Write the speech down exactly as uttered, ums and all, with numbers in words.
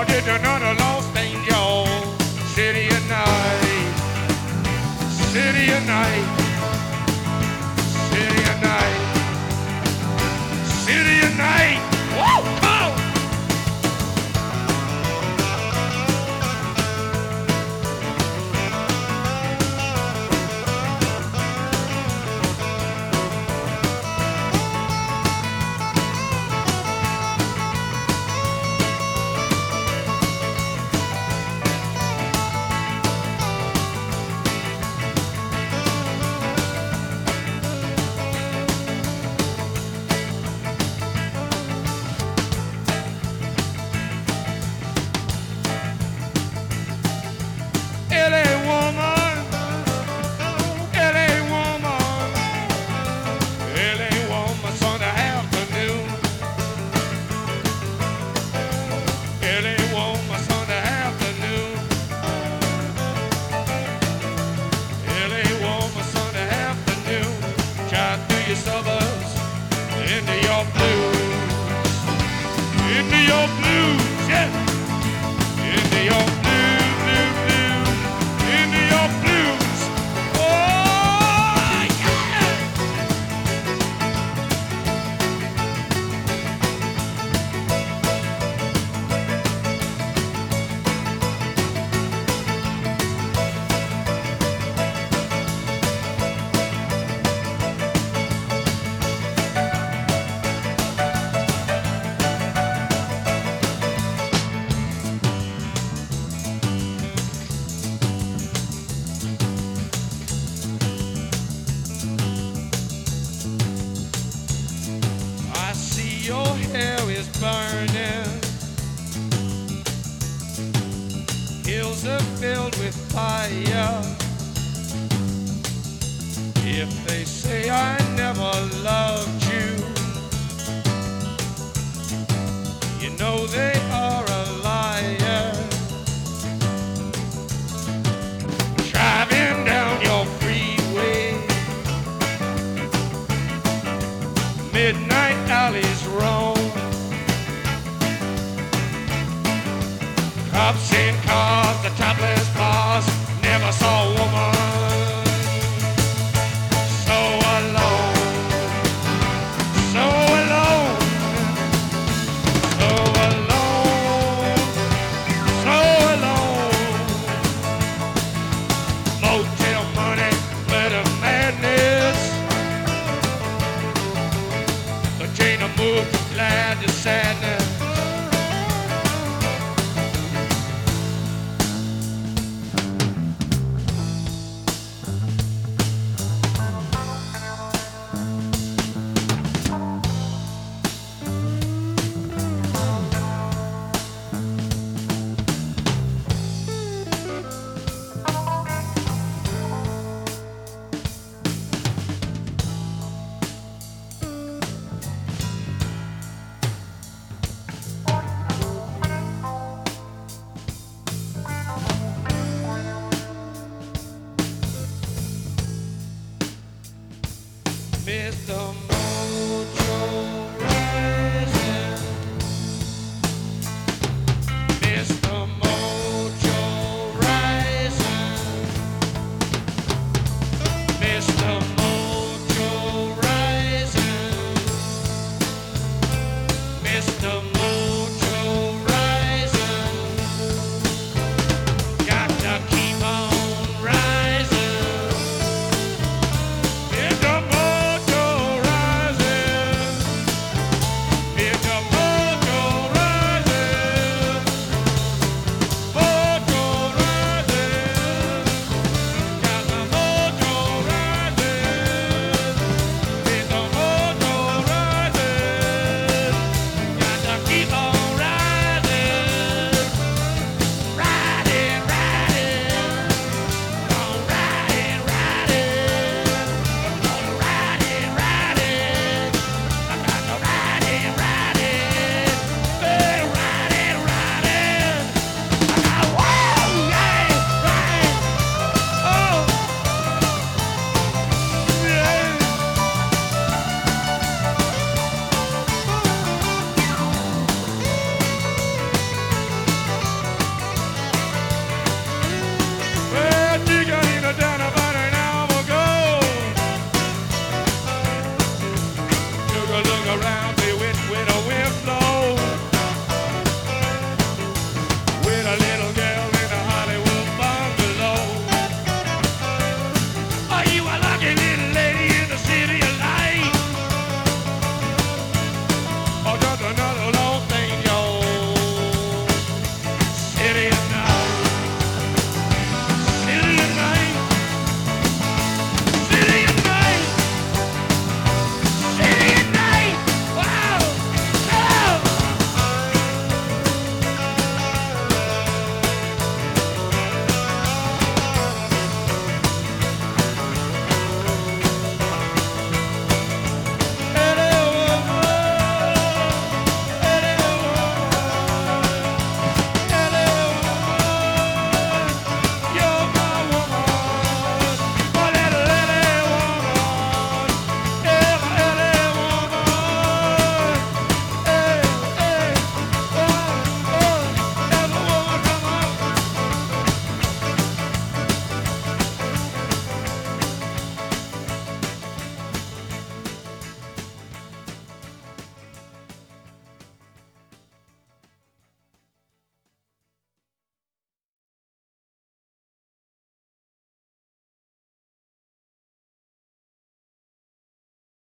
did another Los Angeles city at night, city at night, city at night, city at night. Woo! Come on! L A woman, L A woman, L A woman Sunday afternoon, L A woman Sunday afternoon, L A woman Sunday afternoon, drive through your suburbs into your blues, into your blues, yeah, into your blues. Your hair is burning, hills are filled with fire. If they say I never loved you, you know they are a liar. Driving down your freeway, midnight alleys roam, cops in cars, the topless bars, never saw a woman so alone, so alone, so alone, so alone. Motel money, glitter madness, the chain of move from glad to sadness. Mister Mojo Rising, Mister Mojo Rising, Mister Mojo Rising, Mister Mojo